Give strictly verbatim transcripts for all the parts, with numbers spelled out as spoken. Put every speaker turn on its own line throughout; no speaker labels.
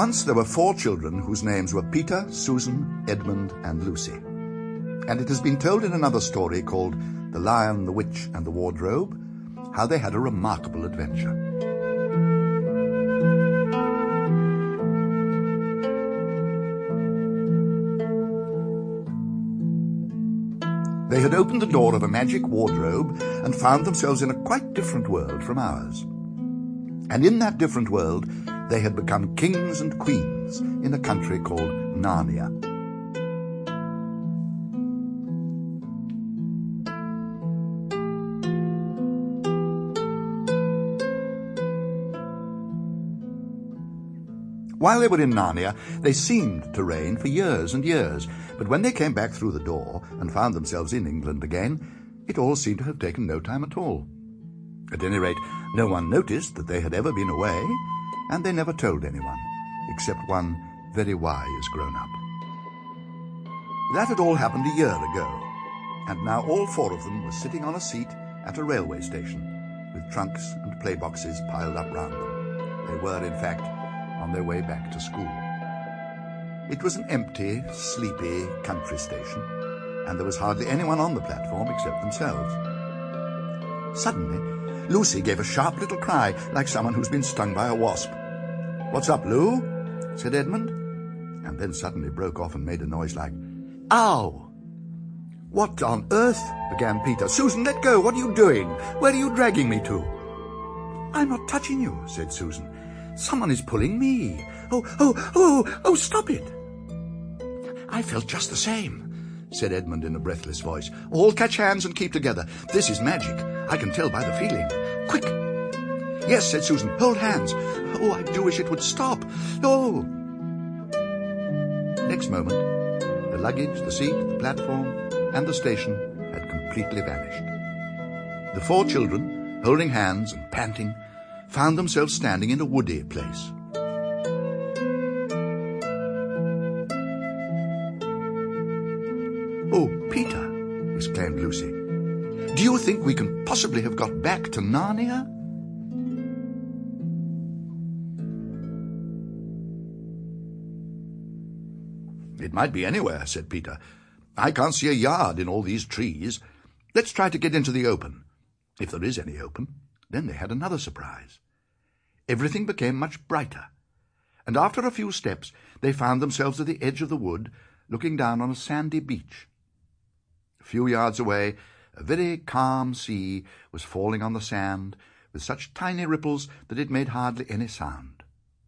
Once there were four children whose names were Peter, Susan, Edmund, and Lucy. And it has been told in another story called The Lion, the Witch, and the Wardrobe, how they had a remarkable adventure. They had opened the door of a magic wardrobe and found themselves in a quite different world from ours. And in that different world, they had become kings and queens in a country called Narnia. While they were in Narnia, they seemed to reign for years and years, but when they came back through the door and found themselves in England again, it all seemed to have taken no time at all. At any rate, no one noticed that they had ever been away, and they never told anyone, except one very wise grown-up. That had all happened a year ago, and now all four of them were sitting on a seat at a railway station, with trunks and playboxes piled up round them. They were, in fact, on their way back to school. It was an empty, sleepy country station, and there was hardly anyone on the platform except themselves. Suddenly, Lucy gave a sharp little cry, like someone who's been stung by a wasp. "What's up, Lou?" said Edmund, and then suddenly broke off and made a noise like, "Ow!" "What on earth?" began Peter. "Susan, let go! What are you doing? Where are you dragging me to?" "I'm not touching you," said Susan. "Someone is pulling me. Oh, oh, oh, oh, stop it!" "I felt just the same," said Edmund in a breathless voice. "All catch hands and keep together. This is magic. I can tell by the feeling. Quick!" "Yes," said Susan. "Hold hands. Oh, I do wish it would stop. Oh!" Next moment, the luggage, the seat, the platform, and the station had completely vanished. The four children, holding hands and panting, found themselves standing in a woody place. "Oh, Peter," exclaimed Lucy, "do you think we can possibly have got back to Narnia?" "It might be anywhere," said Peter. "I can't see a yard in all these trees. Let's try to get into the open. If there is any open." Then they had another surprise. Everything became much brighter, and after a few steps they found themselves at the edge of the wood, looking down on a sandy beach. A few yards away, a very calm sea was falling on the sand, with such tiny ripples that it made hardly any sound.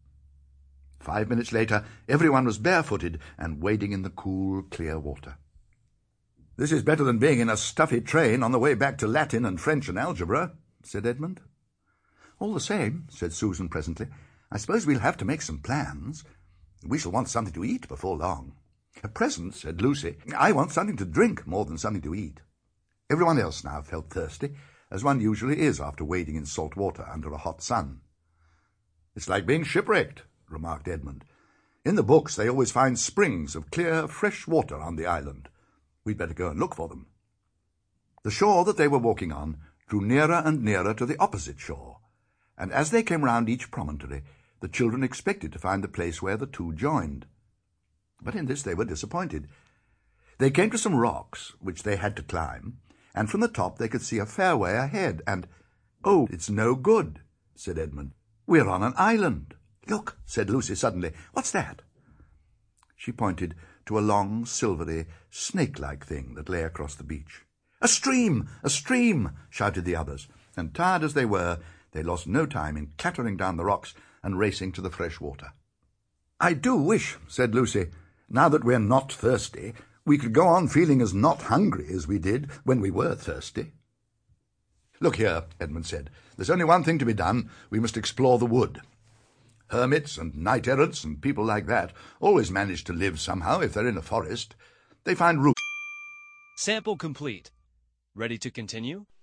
Five minutes later, everyone was barefooted and wading in the cool, clear water. "This is better than being in a stuffy train on the way back to Latin and French and algebra," said Edmund. "All the same," said Susan presently, "I suppose we'll have to make some plans. We shall want something to eat before long." "At present," said Lucy, "I want something to drink more than something to eat." Everyone else now felt thirsty, as one usually is after wading in salt water under a hot sun. "It's like being shipwrecked," remarked Edmund. "In the books they always find springs of clear, fresh water on the island. We'd better go and look for them." The shore that they were walking on drew nearer and nearer to the opposite shore, and as they came round each promontory, the children expected to find the place where the two joined. But in this they were disappointed. They came to some rocks, which they had to climb, and from the top they could see a fair way ahead, and, "Oh, it's no good," said Edmund. "We're on an island." "Look," said Lucy suddenly. "What's that?" She pointed to a long, silvery, snake-like thing that lay across the beach. "A stream! A stream!" shouted the others, and tired as they were, they lost no time in clattering down the rocks and racing to the fresh water. "I do wish," said Lucy, "now that we're not thirsty, we could go on feeling as not hungry as we did when we were thirsty." "Look here," Edmund said, "there's only one thing to be done. We must explore the wood. Hermits and knight-errants and people like that always manage to live somehow if they're in a forest. They find roots."
Sample complete. Ready to continue?